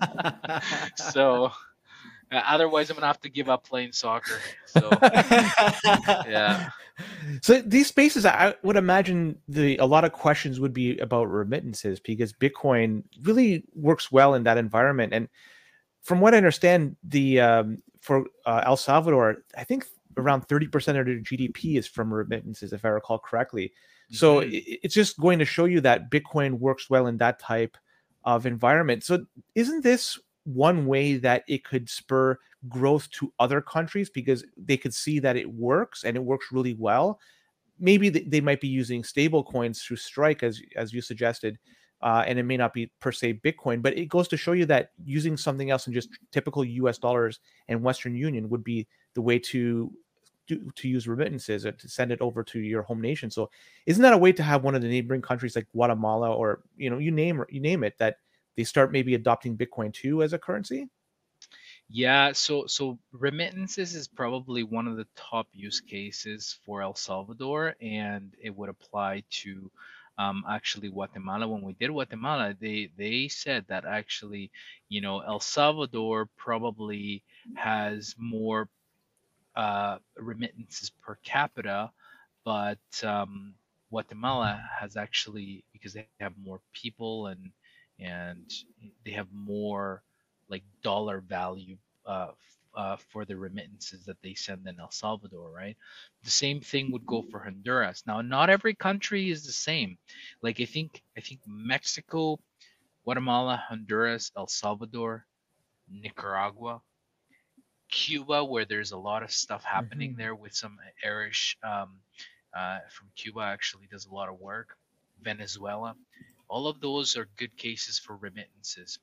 So uh, otherwise, I'm gonna have to give up playing soccer. So yeah. So these spaces, I would imagine the a lot of questions would be about remittances because Bitcoin really works well in that environment. And from what I understand, the um, for uh, El Salvador, I think around thirty percent of their G D P is from remittances, if I recall correctly. So Mhm. it, it's just going to show you that Bitcoin works well in that type of environment. So isn't this one way that it could spur growth to other countries because they could see that it works and it works really well? Maybe th- they might be using stable coins through Strike, as as you suggested, uh, and it may not be per se Bitcoin, but it goes to show you that using something else than just typical U S dollars and Western Union would be the way to do, to use remittances or to send it over to your home nation. So, isn't that a way to have one of the neighboring countries like Guatemala or you know you name you name it that they start maybe adopting Bitcoin too as a currency? Yeah, so so remittances is probably one of the top use cases for El Salvador, and it would apply to um, actually Guatemala. When we did Guatemala, they they said that actually, you know, El Salvador probably has more uh, remittances per capita, but um, Guatemala has actually, because they have more people and and they have more like dollar value uh, uh, for the remittances that they send in El Salvador, right? The same thing would go for Honduras. Now, not every country is the same. Like I think I think Mexico, Guatemala, Honduras, El Salvador, Nicaragua, Cuba, where there's a lot of stuff happening Mhm. there with some Irish um, uh, from Cuba actually does a lot of work. Venezuela, all of those are good cases for remittances.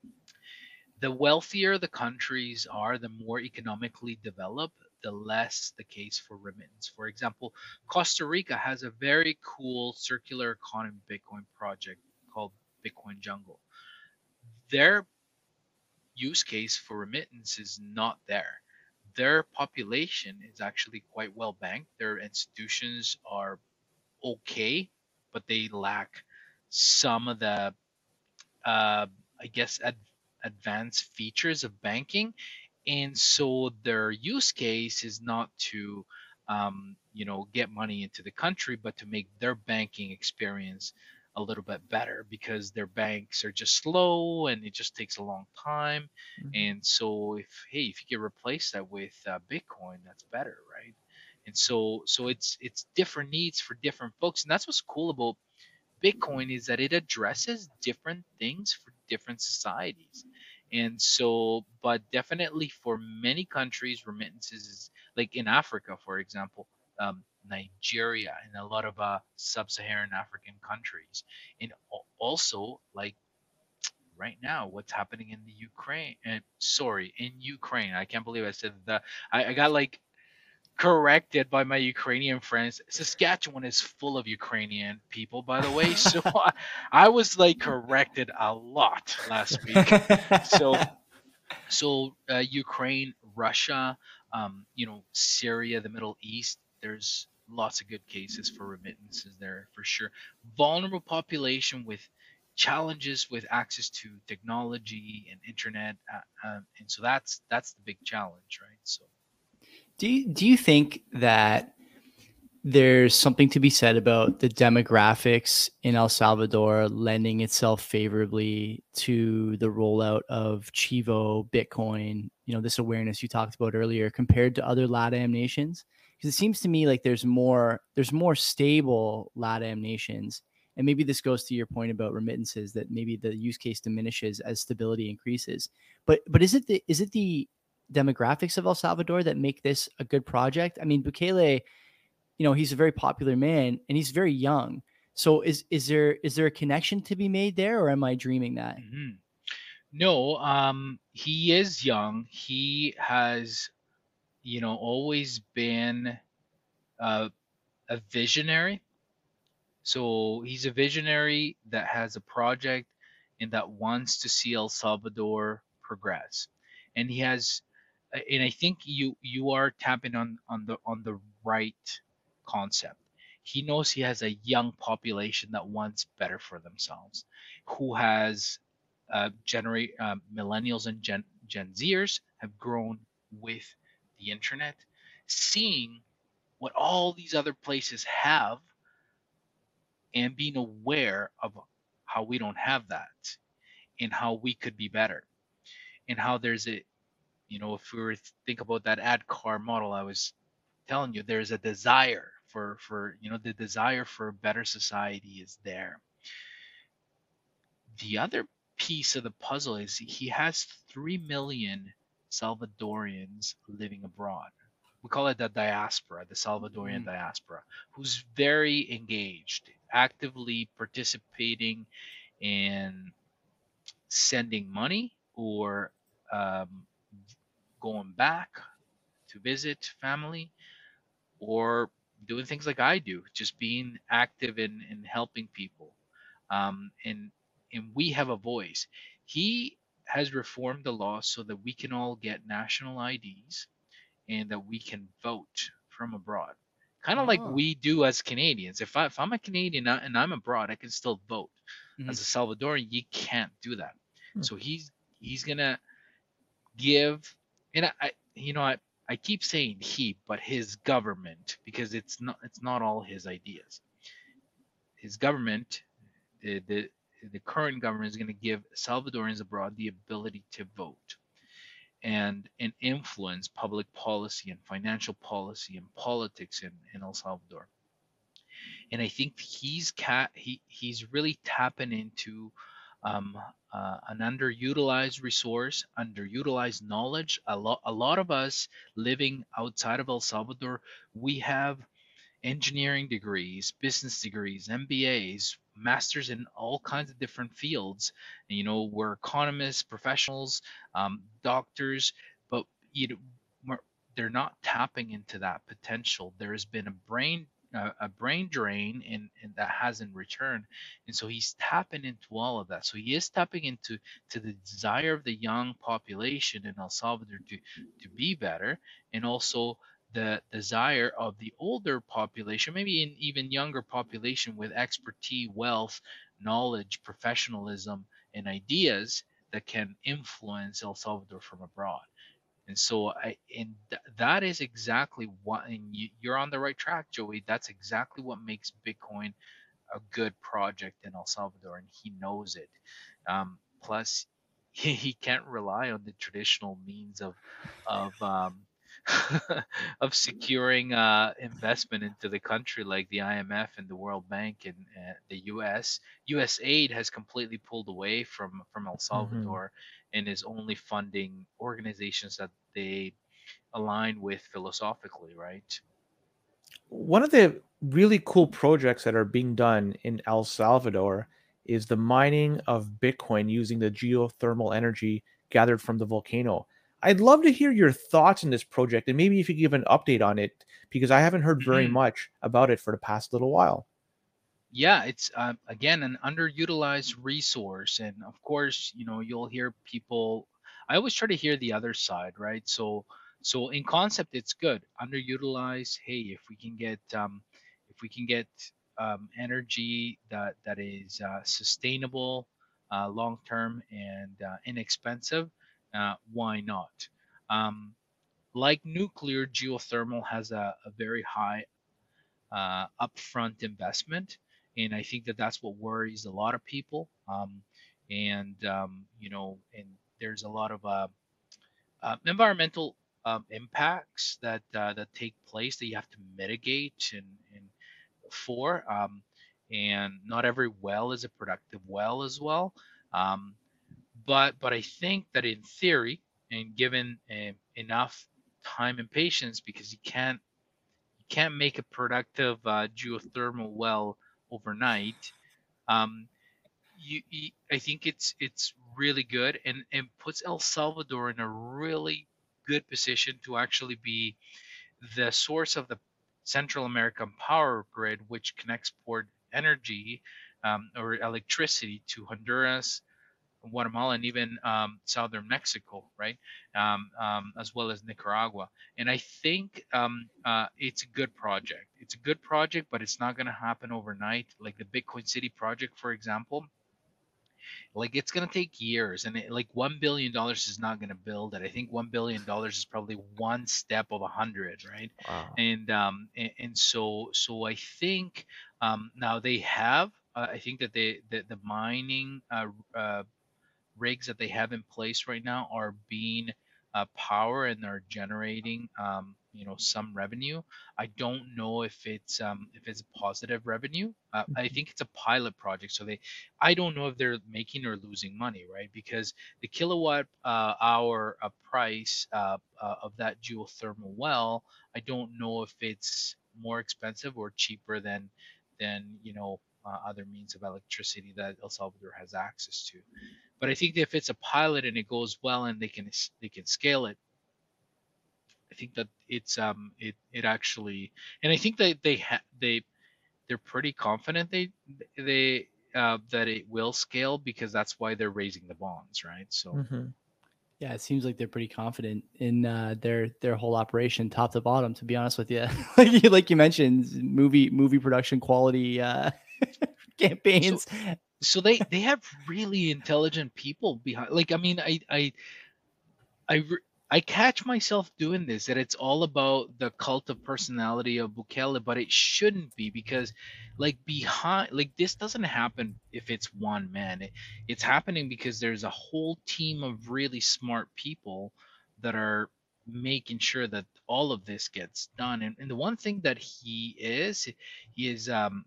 The wealthier the countries are, the more economically developed, the less the case for remittance. For example, Costa Rica has a very cool circular economy Bitcoin project called Bitcoin Jungle. Their use case for remittance is not there. Their population is actually quite well banked. Their institutions are okay, but they lack some of the, uh, I guess, ad- advanced features of banking. And so their use case is not to, um, you know, get money into the country, but to make their banking experience a little bit better because their banks are just slow and it just takes a long time. Mhm. And so if hey, if you can replace that with uh, Bitcoin, that's better, right? And so so it's it's different needs for different folks, and that's what's cool about Bitcoin is that it addresses different things for different societies. And so, but definitely for many countries, remittances is like in Africa, for example, um, Nigeria and a lot of uh, sub-Saharan African countries, and also like right now what's happening in the Ukraine and sorry in Ukraine. I can't believe I said that. I, I got like corrected by my Ukrainian friends. Saskatchewan is full of Ukrainian people, by the way. So I, I was like corrected a lot last week. So so uh, Ukraine, Russia, um, you know, Syria, the Middle East. There's lots of good cases for remittances there for sure. Vulnerable population with challenges with access to technology and internet, uh, um, and so that's that's the big challenge, right? So, do you, do you think that there's something to be said about the demographics in El Salvador lending itself favorably to the rollout of Chivo, Bitcoin, you know, this awareness you talked about earlier compared to other LATAM nations? Because it seems to me like there's more, there's more stable LATAM nations. And maybe this goes to your point about remittances, that maybe the use case diminishes as stability increases. But, but is it the, is it the demographics of El Salvador that make this a good project? I mean, Bukele, you know, he's a very popular man and he's very young. So is is there is there a connection to be made there, or am I dreaming that? mm-hmm. No, um, he is young. He has, you know, always been uh, a visionary. So he's a visionary that has a project and that wants to see El Salvador progress. And he has, and I think you you are tapping on on the on the right concept. He knows he has a young population that wants better for themselves, who has uh, generate uh, millennials and Gen Gen Zers have grown with the internet, seeing what all these other places have and being aware of how we don't have that and how we could be better and how there's a, you know, if we were to think about that ad car model I was telling you, there's a desire for for you know, the desire for a better society is there. The other piece of the puzzle is he has three million Salvadorians living abroad. We call it the diaspora, the Salvadorian Mm. diaspora, who's very engaged, actively participating in sending money or um, going back to visit family or doing things like I do, just being active in, in helping people. Um, and and we have a voice. He has reformed the law so that we can all get national I Ds and that we can vote from abroad. Kind of like Oh. we do as Canadians. If, I, if I'm a Canadian and I'm abroad, I can still vote. Mhm. As a Salvadorian, you can't do that. Hmm. So he's he's gonna give, and I, I you know I, I keep saying he, but his government, because it's not it's not all his ideas. His government, the the, the current government is going to give Salvadorians abroad the ability to vote and and influence public policy and financial policy and politics in, in El Salvador. And I think he's cat he he's really tapping into um, uh, an underutilized resource, underutilized knowledge. A lot a lot of us living outside of El Salvador, we have engineering degrees, business degrees, M B As, masters in all kinds of different fields. You know, we're economists, professionals, um, doctors, but you know, we're, they're not tapping into that potential. There has been a brain uh, a brain drain, and, and that hasn't returned. And so he's tapping into all of that. So he is tapping into to the desire of the young population in El Salvador to to be better, and also the desire of the older population, maybe an even younger population with expertise, wealth, knowledge, professionalism, and ideas that can influence El Salvador from abroad. And so, I and th- that is exactly what, and you, you're on the right track, Joey. That's exactly what makes Bitcoin a good project in El Salvador, and he knows it. Um, plus, he, he can't rely on the traditional means of of um, of securing uh, investment into the country, like the I M F and the World Bank and uh, the U S. U S aid has completely pulled away from from El Hmm. Salvador and is only funding organizations that they align with philosophically, right? One of the really cool projects that are being done in El Salvador is the mining of Bitcoin using the geothermal energy gathered from the volcano. I'd love to hear your thoughts on this project and maybe if you could give an update on it because I haven't heard very Mhm. much about it for the past little while. Yeah, it's uh, again an underutilized resource, and of course, you know, you'll hear people. I always try to hear the other side, right? So, so in concept, it's good. Underutilized. Hey, if we can get, um, if we can get um, energy that that is uh, sustainable, uh, long term, and uh, inexpensive, uh, why not? Um, like nuclear, geothermal has a, a very high uh, upfront investment, and I think that that's what worries a lot of people. Um, and um, you know, and there's a lot of uh, uh, environmental um, impacts that uh, that take place that you have to mitigate and, and for. Um, and not every well is a productive well as well. Um, but but I think that in theory, and given uh, enough time and patience, because you can't can't make a productive uh, geothermal well overnight. Um, you, you, I think it's it's really good and, and puts El Salvador in a really good position to actually be the source of the Central American power grid, which connects port energy um, or electricity to Honduras, Guatemala, and even um, southern Mexico, right? Um, um, as well as Nicaragua. And I think um, uh, it's a good project. It's a good project, but it's not going to happen overnight. Like the Bitcoin City project, for example, like it's going to take years, and it, like one billion dollars is not going to build it. I think one billion dollars is probably one step of a hundred, right? Wow. And um, and, and so so I think um, now they have. Uh, I think that they the, the mining uh, uh, rigs that they have in place right now are being uh, power and they're generating um, you know some revenue. I don't know if it's um, if it's positive revenue. Uh, I think it's a pilot project, so they I don't know if they're making or losing money, right? Because the kilowatt uh, hour uh, price uh, uh, of that geothermal well, I don't know if it's more expensive or cheaper than than you know uh, other means of electricity that El Salvador has access to. But I think if it's a pilot and it goes well and they can they can scale it, I think that it's um it it actually, and I think that they ha- they they're pretty confident they they uh, that it will scale because that's why they're raising the bonds, right? So Hmm. Yeah, it seems like they're pretty confident in uh, their their whole operation, top to bottom. To be honest with you, like you like you mentioned, movie movie production quality uh, so campaigns. so they they have really intelligent people behind. Like I mean, I I I re- I catch myself doing this that it's all about the cult of personality of Bukele, but it shouldn't be because like behind like this doesn't happen if it's one man. It, it's happening because there's a whole team of really smart people that are making sure that all of this gets done. And, and the one thing that he is he is um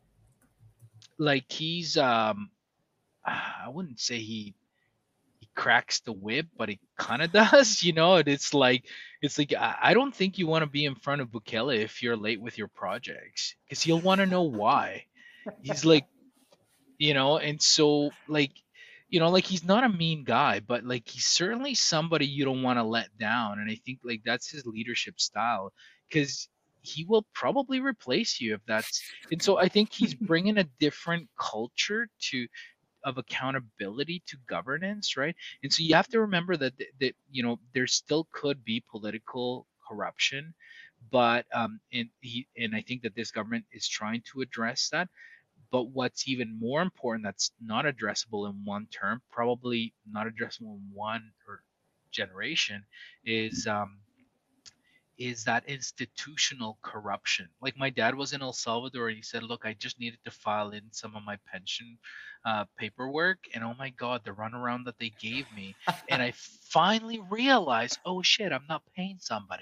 like he's um I wouldn't say he he cracks the whip, but he kind of does, you know. And it's like, it's like I, I don't think you want to be in front of Bukele if you're late with your projects, because he'll want to know why. He's like, you know, and so like, you know, like he's not a mean guy, but like he's certainly somebody you don't want to let down. And I think like that's his leadership style, because he will probably replace you if that's. And so I think he's bringing a different culture to of accountability to governance, right? And so you have to remember that that you know there still could be political corruption, but um, and he and I think that this government is trying to address that. But what's even more important that's not addressable in one term, probably not addressable in one or generation, is um, is that institutional corruption. Like my dad was in El Salvador and he said, "Look, I just needed to file in some of my pension uh, paperwork, and oh my God, the runaround that they gave me." And I finally realized, oh shit, I'm not paying somebody.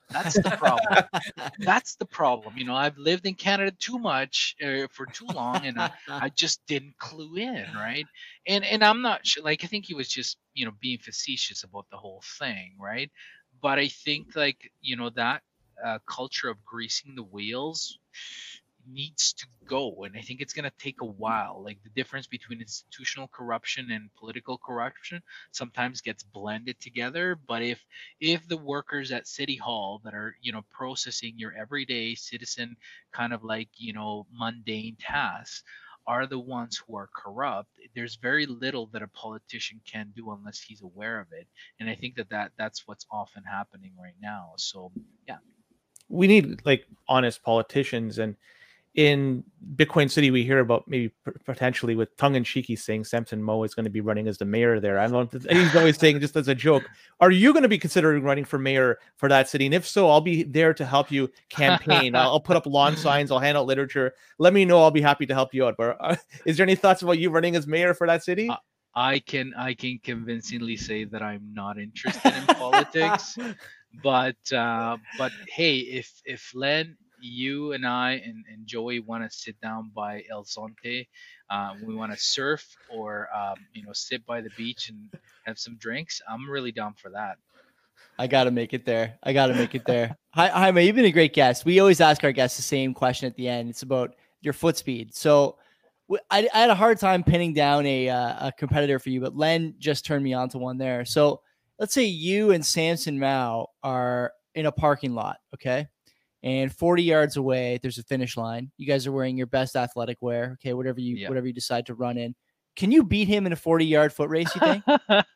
That's the problem. That's the problem. You know, I've lived in Canada too much uh, for too long, and I, I just didn't clue in, right? And and I'm not sure. Like, I think he was just, you know, being facetious about the whole thing, right? But I think, like, you know, that uh, culture of greasing the wheels needs to go, and I think it's going to take a while. Like, the difference between institutional corruption and political corruption sometimes gets blended together. But if if the workers at City Hall that are, you know, processing your everyday citizen kind of like, you know, mundane tasks are the ones who are corrupt, there's very little that a politician can do unless he's aware of it. And I think that, that that's what's often happening right now. So yeah, We need like honest politicians, and in Bitcoin City, we hear about maybe p- potentially with tongue in cheek, he's saying Samson Moe is going to be running as the mayor there. I don't know. If he's always saying just as a joke. Are you going to be considering running for mayor for that city? And if so, I'll be there to help you campaign. I'll, I'll put up lawn signs. I'll hand out literature. Let me know. I'll be happy to help you out. But uh, is there any thoughts about you running as mayor for that city? Uh, I can I can convincingly say that I'm not interested in politics, but uh, but hey, if if Len, you and I and, and Joey want to sit down by El Zonte, uh, we want to surf or um, you know, sit by the beach and have some drinks, I'm really down for that. I gotta make it there. I gotta make it there. Hi, Jaime, you've been a great guest. We always ask our guests the same question at the end. It's about your foot speed. So w- I, I had a hard time pinning down a uh, a competitor for you, but Len just turned me on to one there. So let's say you and Samson Mao are in a parking lot, okay? And forty yards away, there's a finish line. You guys are wearing your best athletic wear, okay? Whatever you Yeah. whatever you decide to run in. Can you beat him in a forty yard foot race, you think?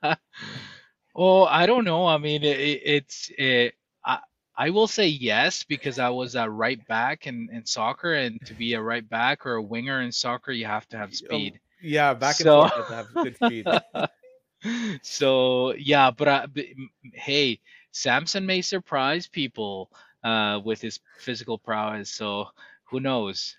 Oh, I don't know. I mean, it, it- it's it, I I will say yes, because I was a right back in, in soccer, and to be a right back or a winger in soccer, you have to have speed. Yeah, back and So- forth. You have to have good speed. So yeah, but, I, but m- hey, Samson may surprise people uh, with his physical prowess. So who knows?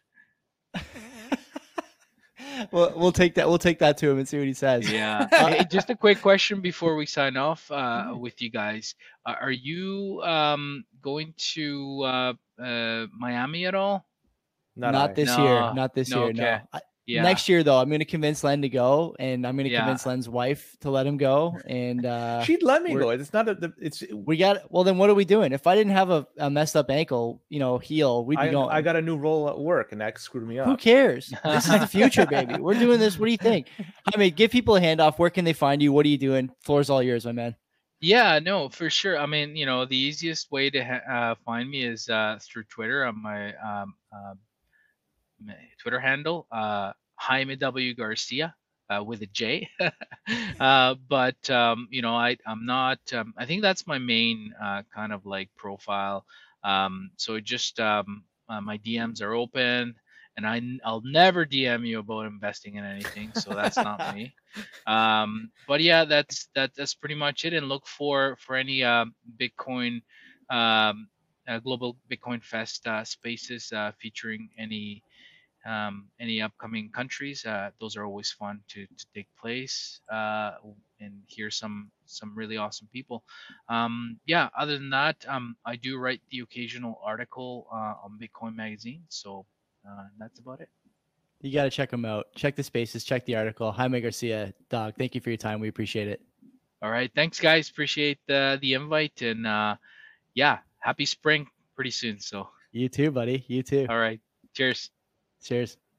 Well, we'll take that. We'll take that to him and see what he says. Yeah. Hey, just a quick question before we sign off uh, with you guys. Uh, are you um, going to uh, uh, Miami at all? Not, I. this No, year. Not this no, year. No. okay. I- Yeah. Next year, though, I'm going to convince Len to go, and I'm going to Yeah. convince Len's wife to let him go. And uh, She'd let me we're- go. It's not a. the- It's. we got. Well, then what are we doing? If I didn't have a, a messed up ankle, you know, heel, we'd be I, going. I got a new role at work, and that screwed me Who up. cares? This is the future, baby. We're doing this. What do you think? I mean, give people a handoff. Where can they find you? What are you doing? Floor's all yours, my man. Yeah, no, for sure. I mean, you know, the easiest way to ha- uh, find me is uh, through Twitter on my um, uh, my Twitter handle, uh, Jaime W Garcia uh, with a J. uh, but um, you know, I I'm not. Um, I think that's my main uh, kind of like profile. Um, so it just um, uh, my D Ms are open, and I n- I'll never D M you about investing in anything. So that's not me. Um, but yeah, that's that that's pretty much it. And look for for any uh, Bitcoin um, uh, global Bitcoin Fest uh, spaces uh, featuring any um, any upcoming countries. Uh, those are always fun to, to take place uh, and hear some some really awesome people. Um, yeah. Other than that, um, I do write the occasional article uh, on Bitcoin Magazine. So uh, that's about it. You got to check them out. Check the spaces. Check the article. Jaime Garcia, dog. Thank you for your time. We appreciate it. All right. Thanks, guys. Appreciate the the invite, and uh, yeah, happy spring pretty soon. So You too, buddy. You too. all right. Cheers. Cheers.